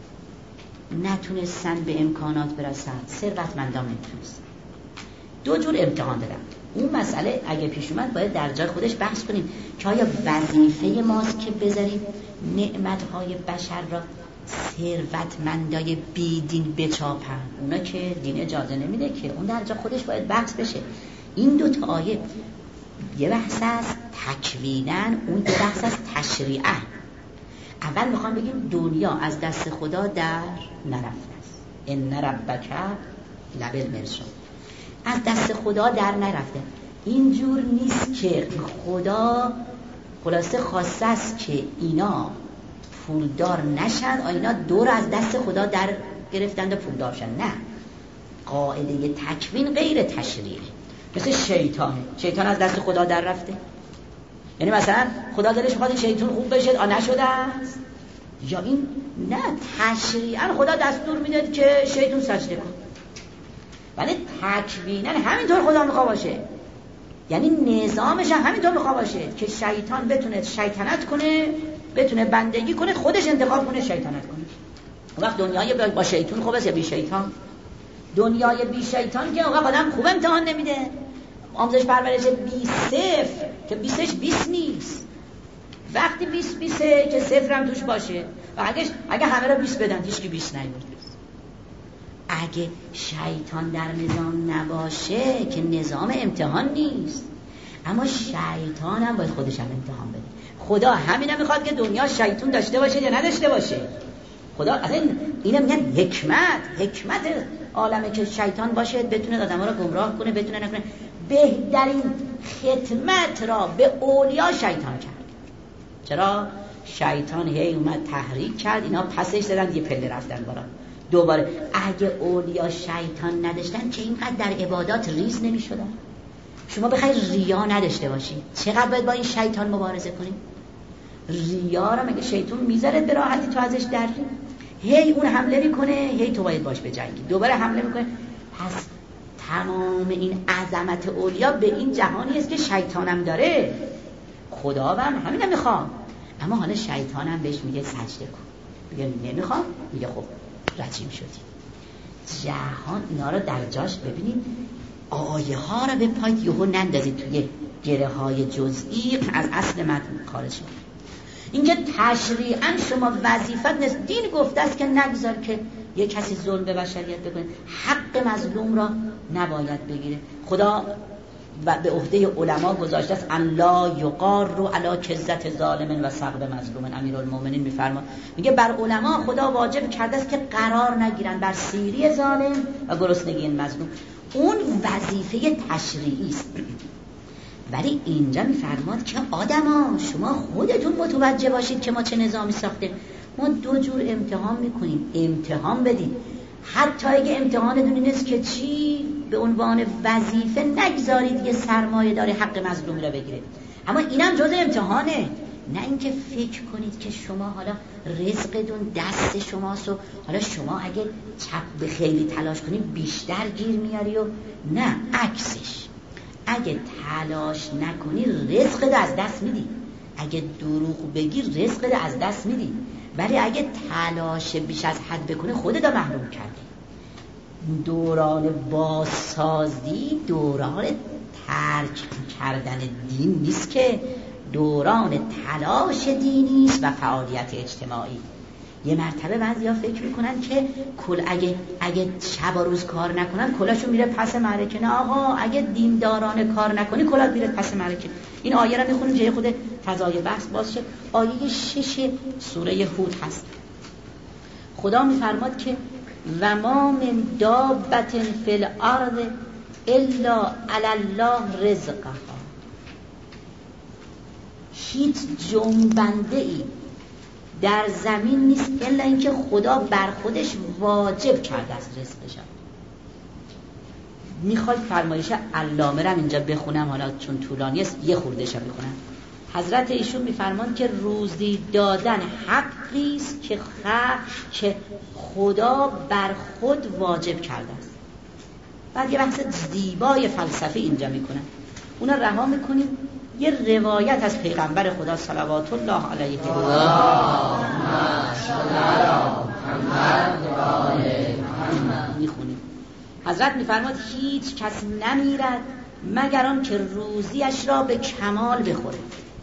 [SPEAKER 1] نتونستن به امکانات برسن، ثروتمندان نمیتونستن. دو جور امتحان دادن. اون مسئله اگه پیش اومد باید در جای خودش بحث کنیم که آیا وظیفه ماست که بذاریم نعمتهای بشر را ثروتمندای بیدین بچاپن؟ اونا که دین اجازه نمیده که، اون در جای خودش باید بحث بشه. این دو تا آیه یه بحث از تکوینن، اون یه بحث از تشریعن. اول میخوام بگیم دنیا از دست خدا در نرفته است. ان ربک لبالمرصاد، از دست خدا در نرفته. اینجور نیست که خدا خلاصه خواسته است که اینا پولدار نشن، اینا دور از دست خدا در گرفتند و پولدار شن. نه، قاعده تکوین غیر تشریعه. مثل شیطانه، شیطان از دست خدا در رفته. یعنی مثلا خدا دلش میخواد شیطان خوب بشه، آ نشده است. یا این نه، تشریعا خدا دستور میده که شیطان سجده کن، ولی تکوینا همینطور خدا میخواد باشه. یعنی نظامش هم همینطور میخواد باشه که شیطان بتونه شیطنت کنه، بتونه بندگی کنه، خودش انتخاب کنه شیطنت کنه. اون وقت دنیای با شیطان خوب است یا بی شیطان؟ دنیای بی شیطان که اونقدر آدم خوب امتحان نمیده. آموزش پرورش بی صفر که بیستش بیست نیست. وقتی بیست بیسته که صفر هم توش باشه و اگه, اگه همه را بیست بدن هیچ کی بیست نیورد. اگه شیطان در نظام نباشه که نظام امتحان نیست. اما شیطان هم باید خودش هم امتحان بده. خدا همینه میخواد که دنیا شیطان داشته باشه یا نداشته باشه. خدا اصلا اینه میگن حکمت، حکمت عالمه که شیطان باشه، بتونه آدم‌ها رو گمراه کنه، بتونه نکنه. بهترین خدمت را به اولیاء شیطان کرد. چرا؟ شیطان هی اومد تحریک کرد، اینا پسش زدن، یه پله رفتن بالا. دوباره اگه اولیاء شیطان نداشتن که اینقدر در عبادات ریز نمی شدن. شما بخوای ریا نداشته باشی چقدر باید با این شیطان مبارزه کنی؟ ریا رو مگه شیطان میذاره به راحتی تو ازش دری؟ هی اون حمله میکنه، هی تو باید باش بجنگی، دوباره حمله میکنه. پس تمام این عظمت اولیاء به این جهانی است که شیطانم داره. خدا هم همینه میخوام، اما حالا شیطانم بهش میگه سجده کن، میگه نمیخوام، میگه خب رجیم شدی. جهان اینا رو در جاش ببینید، آیه ها رو به پایت یهو نندازید توی گره های جزئی از اصل متن خارج شد. اینکه تشریعاً شما وظیفت نیست. دین گفته است که نگذار که یک کسی ظلم به بشریت بکنه، حق مظلوم را نباید بگیره. خدا و به عهده علما گذاشته است ان لا یقاروا علی کذة ظالم و سقب مظلوم. امیرالمومنین میفرماد، میگه بر علما خدا واجب کرده است که قرار نگیرن بر سیری ظالم و گرسنگی مظلوم. اون وظیفه تشریعی است. ولی اینجا میفرماد که آدما شما خودتون متوجه باشید که ما چه نظامی ساختیم. ما دو جور امتحان میکنیم، امتحان بدید، حتی اگه امتحانتون این است که چی به عنوان وظیفه نگذارید یه سرمایه داره حق مظلومی را بگیرید، اما اینم جز امتحانه. نه اینکه فکر کنید که شما حالا رزقتون دست شماست و حالا شما اگه چپ به خیلی تلاش کنید بیشتر گیر میاری و نه، عکسش. اگه تلاش نکنی رزقت از دست میدی، اگه دروغ بگی رزقت از دست میدی، ولی اگه تلاش بیش از حد بکنه خودت رو محروم کردی. دوران بازسازی دوران ترک کردن دین نیست که، دوران تلاش دینی است و فعالیت اجتماعی. یه مرتبه بعضیا فکر میکنن که کل اگه اگه شب و روز کار نکنن کلاشون میره پس معرکه. نه آقا، اگه دیندارانه کار نکنی کلات میره پس معرکه. این آیه رو میخونیم جای خود فضای بحث باز شد. آیه شش سوره هود هست. خدا میفرماد که و ما من دابت فی الارض الا علی الله رزقها. هیچ جنبنده ای در زمین نیست الا اینکه خدا بر خودش واجب کرده از رزقش. میخواد فرمایش علامه رو اینجا بخونم، حالا چون طولانی است یه خورده‌شو بخونم. حضرت ایشون میفرمان که روزی دادن حقی است که که خدا بر خود واجب کرده است. بعد یه بحث زیبای فلسفی اینجا میکنن، اونا رها میکنیم. یه روایت از پیغمبر خدا صلوات الله علیه میخونیم. حضرت میفرماد هیچ کس نمیرد مگر آن که روزیش را به کمال بخوره.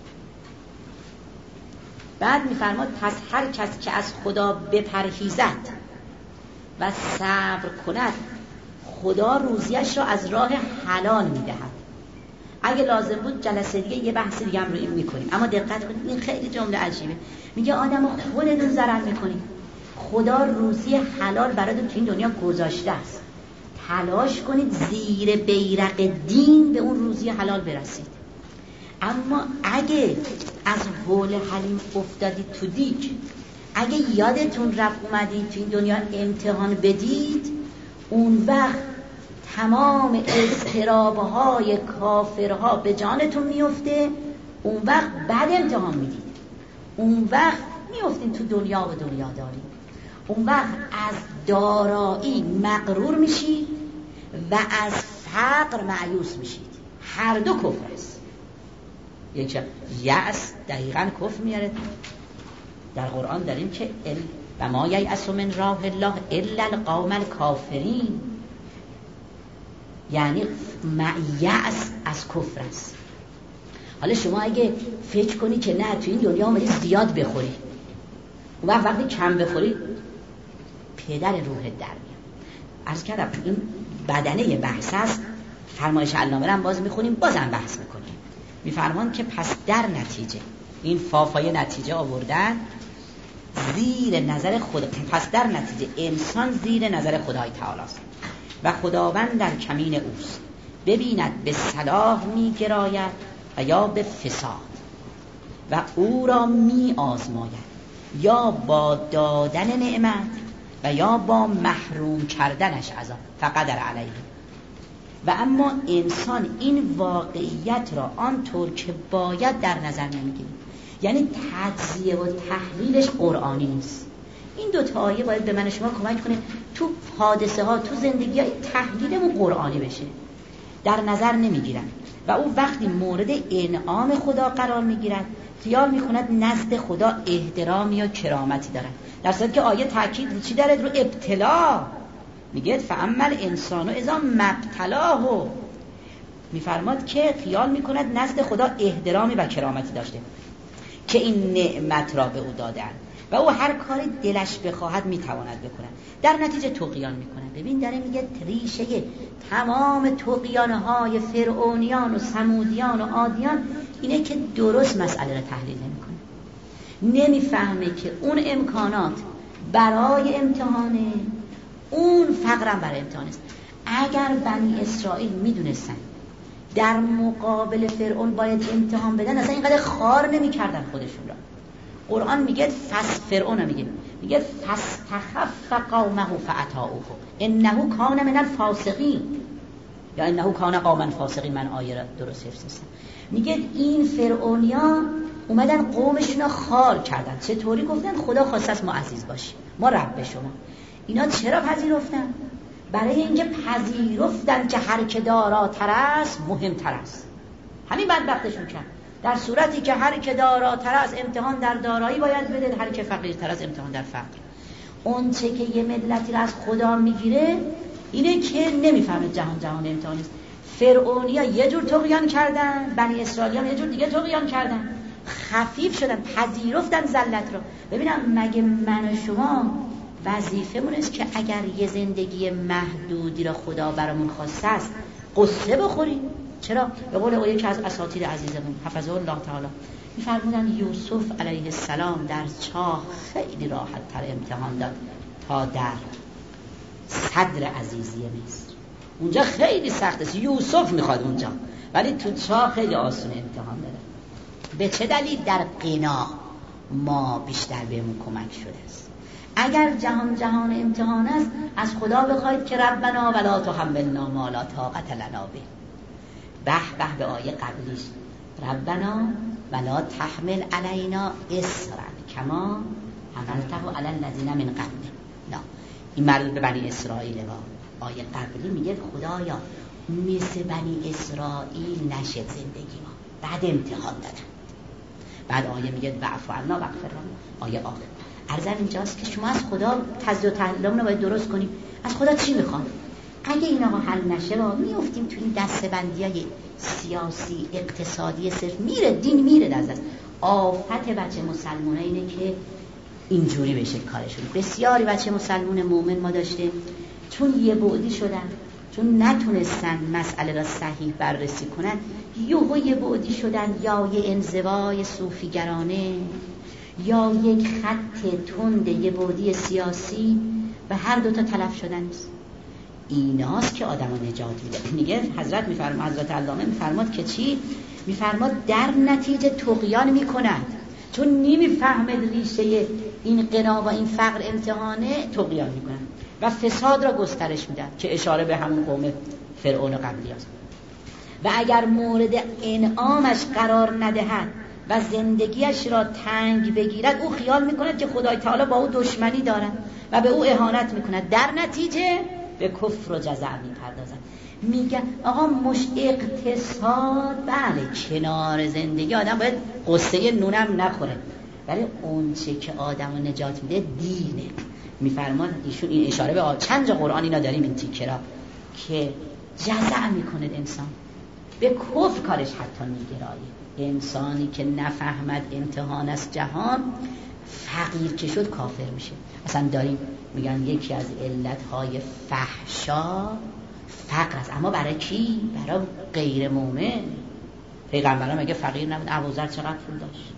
[SPEAKER 1] بعد میفرماد پس هر کس که از خدا بپرهیزد و صبر کند خدا روزیش را از راه حلال میدهد. اگه لازم بود جلسه دیگه یه بحث دیگه هم رو این میکنیم، اما دقت کنید این خیلی جمله عجیبه. میگه آدم خودتون ضرر میکنید، خدا روزی حلال براتون تو این دنیا گذاشته است، تلاش کنید زیر بیرق دین به اون روزی حلال برسید. اما اگه از حول حلیم افتادید تو دیگ، اگه یادتون رفت اومدید تو این دنیا امتحان بدید، اون وقت تمام اضطراب‌های کافرها به جانتون میفته. اون وقت بعد امتحان میدید، اون وقت میفتین تو دنیا و دنیا داری، اون وقت از دارایی مغرور میشید و از فقر مایوس میشید. هر دو کفر است. یک یأس دقیقاً کفر میاره. در قرآن داریم که ال و ما ییأس من راه الله الا القوم الکافرین، یعنی یأس از کفر است. حالا شما اگه فکر کنی که نه تو این دنیا اومدی زیاد بخوری، اون وقت وقتی کم بخوری پدر روحت در میاد. عرض کردم این بدنه بحث است. فرمایش علامه رو هم باز میخونیم، بازم بحث میکنیم. میفرمان که پس در نتیجه این فافای نتیجه آوردن زیر نظر خدا، پس در نتیجه انسان زیر نظر خدای تعالی است و خداوند در کمین اوست، ببیند به صلاح می گراید و یا به فساد و او را می آزماید، یا با دادن نعمت و یا با محروم کردنش عذاب فقدر علیه. و اما انسان این واقعیت را آنطور که باید در نظر نمیگیره، یعنی تجزیه و تحلیلش قرآنی نیست. این دو تا آیه باید به من شما کمک کنه تو حادثه ها تو زندگی های تحلیلمون قرآنی بشه. در نظر نمیگیرن و او وقتی مورد انعام خدا قرار میگیرد خیال میکند نزد خدا احترامی یا کرامتی دارن، در صورتی که آیه تاکید چی داره؟ رو ابتلا. میگه فعمل انسانو اذا مبتلاه، میفرماد که خیال میکند نزد خدا احترامی و کرامتی داشته که این نعمت را به او دادن و او هر کاری دلش بخواهد میتواند بکنه، در نتیجه طغیان میکنه. ببین داره میگه ریشه تمام طغیان‌های فرعونیان و ثمودیان و عادیان اینه که درست مسئله را تحلیل نمیکنه، نمیفهمه که اون امکانات برای امتحانه، اون فقرم برای امتحان است. اگر بنی اسرائیل میدونستن در مقابل فرعون باید امتحان بدن، اصلا اینقدر خار نمی کردن خودشون را. قرآن میگه فس فرعون میگه میگه فاستخف قومه فاطاعوه انه کان من الفاسقین، یا انه کان قوما فاسقین. من آیه را درست حفظ. میگه این فرعونیا اومدن قومشون رو خار کردن. چطوری؟ گفتن خدا خواسته است ما عزیز باشیم، ما رب شما. اینا چرا پذیرفتن؟ برای اینکه پذیرفتن که هر که داراتر است مهمتر است. همین بدبختشون کرد. در صورتی که هر که داراتر است امتحان در دارایی باید بده، هر که فقیرتر است امتحان در فقر. اون چه که یه ملتی را از خدا میگیره اینه که نمیفهمه جهان جهان امتحان است. فرعونیا یه جور طغیان کردن، بنی اسرائیل یه جور دیگه طغیان کردن، خفیف شدن، پذیرفتن ذلت رو. ببینم مگه من و شما وظیفمون است که اگر یه زندگی محدودی را خدا برامون خواسته است قصه بخوریم؟ چرا؟ به قول او یکی از اساطیر عزیزمون حفظه الله تعالی می‌فرمودن یوسف علیه السلام در چاه خیلی راحت تر امتحان داد تا در صدر عزیزی مصر. اونجا خیلی سخت است، یوسف میخواد اونجا، ولی تو چاه خیلی آسون امتحان داده. به چه دلیل؟ در قنا ما بیشتر بهمون کمک شده است. اگر جهان جهان امتحان است از خدا بخواید که ربنا ولا تحملنا ما لا طاقت لنا به. به به به آیه قبلیش ربنا ولا تحمل علینا اصرا کما حملته علی الذین من قبل. نه، این مربوط به بنی اسرائیل. با آیه قبلی میگه خدایا مثل بنی اسرائیل نشد زندگی ما، بعد امتحان دادن. بعد آیه میگه واعف عنا واغفر لنا. آیه آخر عرضم اینجاست که شما از خدا تزیه و تحلیلمون رو باید درست کنیم. از خدا چی میخوان؟ اگه این آقا حل نشه ما میافتیم تو این دسته‌بندی‌های سیاسی اقتصادی صرف، میره دین میره در دست. آفت بچه مسلمانه اینه که اینجوری بشه کارشون. بسیاری بچه مسلمان مومن ما داشته چون یه بعدی شدن، چون نتونستن مسئله را صحیح بررسی کنن، یهو یه بعدی شدن، یا یه انزوای صوفیگرانه یا یک خط تند یه بعدی سیاسی، و هر دوتا تلف شدن نیست. ایناست که آدم ها نجات میده. میگه حضرت میفرماد، حضرت علامه میفرماد که چی؟ میفرماد در نتیجه طغیان میکند، چون نمیفهمد ریشه این قنا و این فقر امتحانه، طغیان میکنن و فساد را گسترش میدن که اشاره به همون قوم فرعون قبلی است. و اگر مورد انعامش قرار ندهد و زندگیش را تنگ بگیرد، او خیال میکند که خدای تعالی با او دشمنی دارد و به او اهانت میکند، در نتیجه به کفر و جزع میپردازد. میگن آقا مش اقتصاد بله کنار زندگی آدم باید قصه نونم نخوره، ولی اون چه که آدم رو نجات میده دینه. میفرماد ایشون این اشاره به چند جا قرآن اینا داریم این تیکه را که جزع میکنه انسان به کفر، کارش حتی میگرایه. انسانی که نفهمد امتحان از جهان، فقیر که شد کافر میشه. اصلا داریم میگن یکی از علتهای فحشا فقر است، اما برای کی؟ برای غیر مومن. پیغمبران مگه فقیر نبود؟ ابوذر چقدر پول داشت؟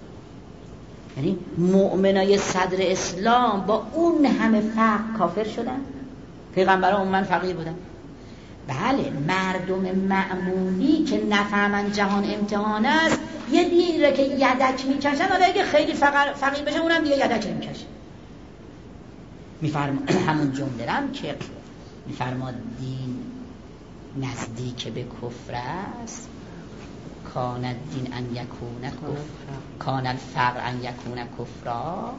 [SPEAKER 1] یعنی مؤمنای صدر اسلام با اون همه فقر کافر شدن؟ پیغمبران من فقیر بودن. بله، مردم معمولی که نفهمن جهان امتحان است یه دیره که یدک میکشن، حالا اگه خیلی فقر فقیر بشن اونم دیگه یدک نمیکشن. میفرما همون جمله رم که میفرماد دین نزدیک به کفر است، کان الدین ان یکون کفر، کان الفقر ان یکون کفرا،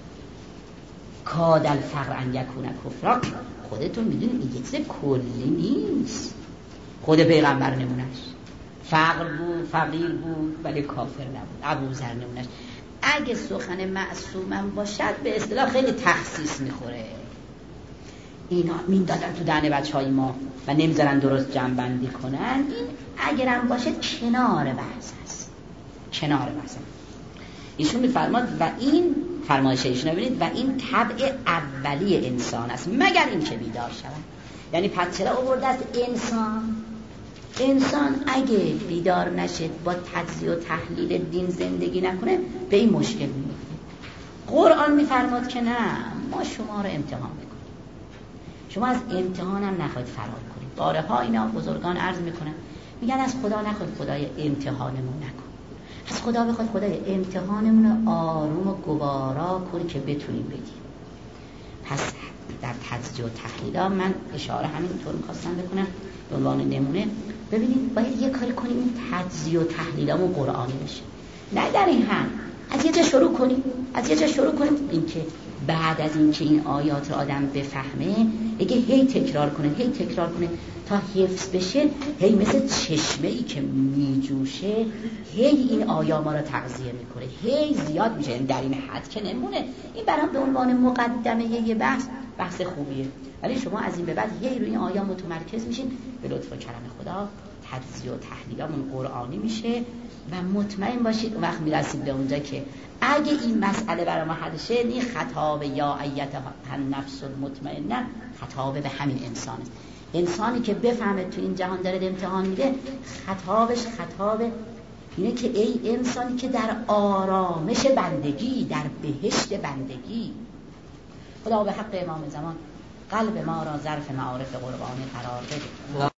[SPEAKER 1] کاد الفقر ان یکون کفرا. خودتون میدونید این یک چیز کلی نیست. خود پیغمبر نمونش فقر بود، فقیر بود ولی کافر نبود. ابوذر نمونش اگه سخن معصومم باشد به اصطلاح خیلی تخصیص میخوره. اینا میندازن تو دهن بچهای ما و نمیذارن درست جمع بندی کنن. این اگرم باشه کنار بحث است، کنار بحث. ایشون میفرماد و این فرمایش ایشون رو ببینید، و این طبع اولی انسان است مگر این که بیدار شود. یعنی پس چرا آورده است انسان؟ انسان اگه بیدار نشد، با تجزیه و تحلیل دین زندگی نکنه، به این مشکل میفته. قرآن میفرماد که نه، ما شما رو امتحان میکنیم، شما از امتحان هم نخواهید فرار کنید. بارها اینا بزرگان عرض میکنن، میگن از خدا نخواد خدای امتحانمون نکن، از خدا بخواد خدای امتحانمون آروم و گوارا کن که بتونیم بگیم. پس در تجزیه و تحلیل من اشاره همینطور می‌خواستم بکنم به عنوان نمونه. ببینید باید یه کاری کنیم این تجزیه و تحلیلمون قرآنی بشه، نه در این هم از یه جا شروع کنیم از یه جا شروع کنیم اینکه بعد از اینکه این آیات رو آدم بفهمه اگه هی تکرار کنه هی تکرار کنه تا حفظ بشه، هی مثل چشمه‌ای که میجوشه هی این آیا ما رو تغذیه میکنه، هی زیاد میشه، در این حد که نمونه. این برام به عنوان مقدمه یه بحث بحث خوبیه، ولی شما از این به بعد هی روی این آیا متمرکز میشین، به لطف و کرم خدا تجزیه و تحلیلمون قرآنی میشه و مطمئن باشید اون وقت میرسید به اونجا که اگه این مسئله برای ما حل شه، این خطاب یا ایتها النفس المطمئنه خطاب به همین انسانه. انسانی که بفهمه تو این جهان داره امتحان میده، خطابش خطاب اینه که ای انسانی که در آرامش بندگی، در بهشت بندگی. خدا به حق امام زمان قلب ما را ظرف معارف قربانی قرار بده.